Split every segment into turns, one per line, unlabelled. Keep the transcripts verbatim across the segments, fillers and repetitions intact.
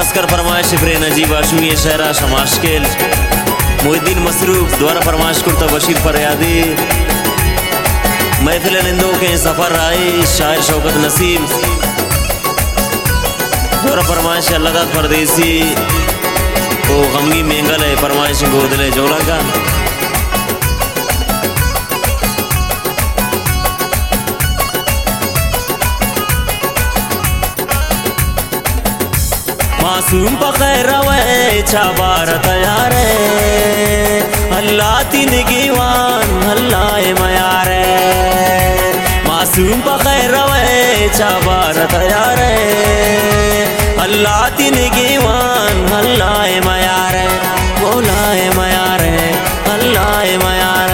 खासकर फरमाइश प्रे नजीब आशमी शहरा शमाशकेल मोहिद्दीन मसरूफ द्वारा फरमाइश करता बशीर फरयादी महफिल निंदो के सफ़र आए शायर शौकत नसीम द्वारा फरमाइश अल्लाह परदेसी तो गमगी मेंगल है फरमाइश गोदले जोड़ा का मासूम बखैर रवे चाबार तैयार अल्लाह तीन गीवान अल्लाह मयार मासूम बखैर रवे चाबार तैयार अल्लाह तीन गीवान अल्लाह मयार मौला मयार अल्लाह मयार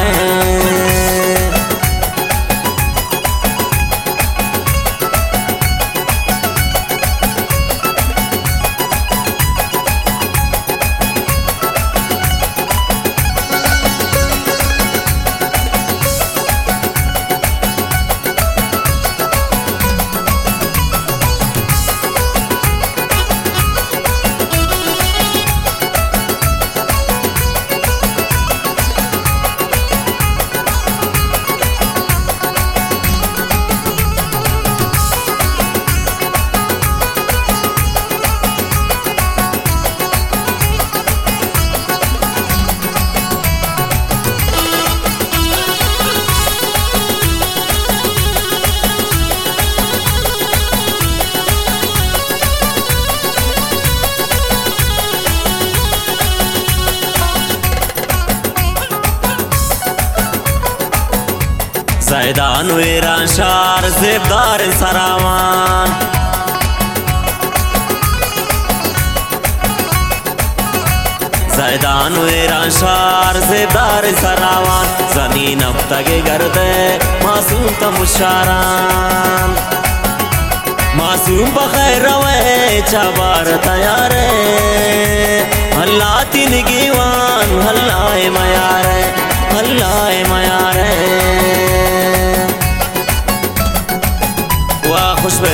ज़ैदान वेरान शार ज़ेबदार सरावान ज़ैदान वेरान शार ज़ेबदार सरावान ज़मीन अब तक गर्दे मासूम तमुशारान मासूम बखैर रवे चाबार तैयार अल्लाह तीन गीवान अल्लाह मयार अल्लाह मयार वाह खुशबे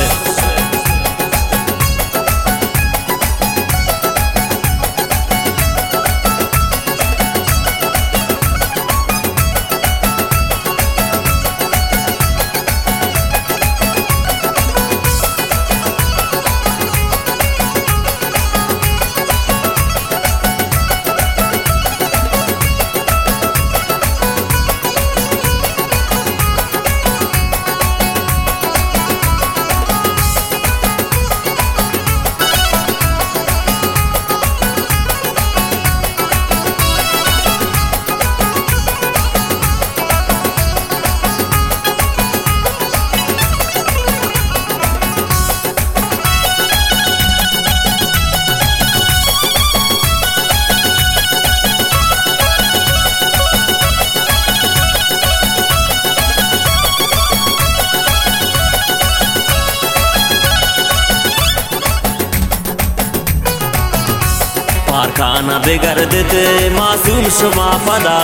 खाना बिगड़ देते मासूम शुमा पदा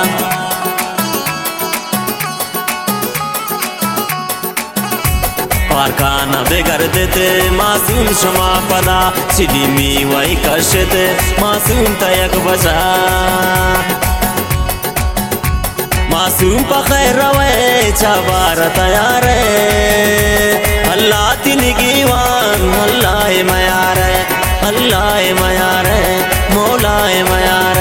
खाना बिगड़ देते मासूम शुमा पदा चिड़ी मी वही कशते मासूम तयक बचा मासूम बखैर रवे चाबार तैयार अल्लाह तीन गीवान अल्लाह मयार अल्लाह मयार मौला मयार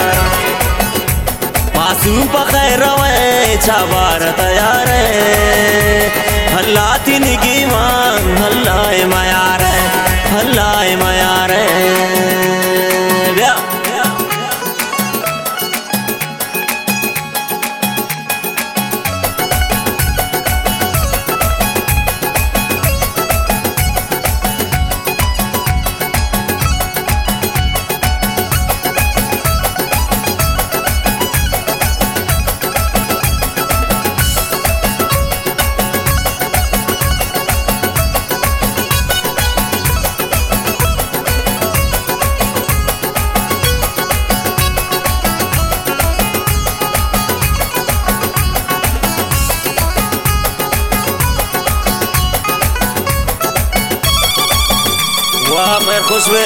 मासूम पखैर रवे छाबार तैयार हल्लाती निगी मान हल्लाए मायार हल्लाए मायार वाह मैं खुश हुए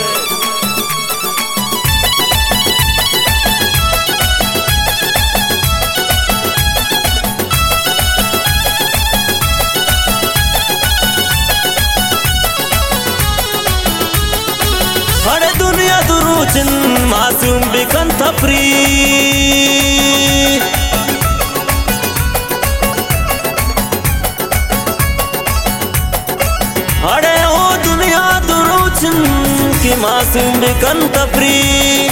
हरे दुनिया दुरूचन मासूम बिकन थपरी हरे ओ दुनिया दुरूचन की मासूम बिकन तपरी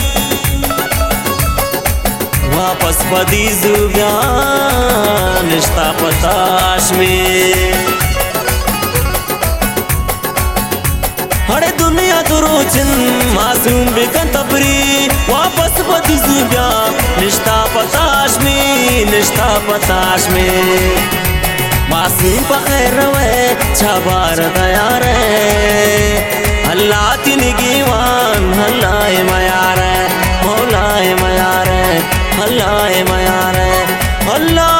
वापस पदी जुबान निश्ता पताश में हरे दुनिया दुरूचन मासूम बिकन तपरी वापस पदी जुबान निश्ता पताश में निश्ता पताश में मासूम पखैर रवे छाबार तैयार हल्लाती निगीवान हल्लाए मायार मौलाए मायार हल्लाए मायार हल्ला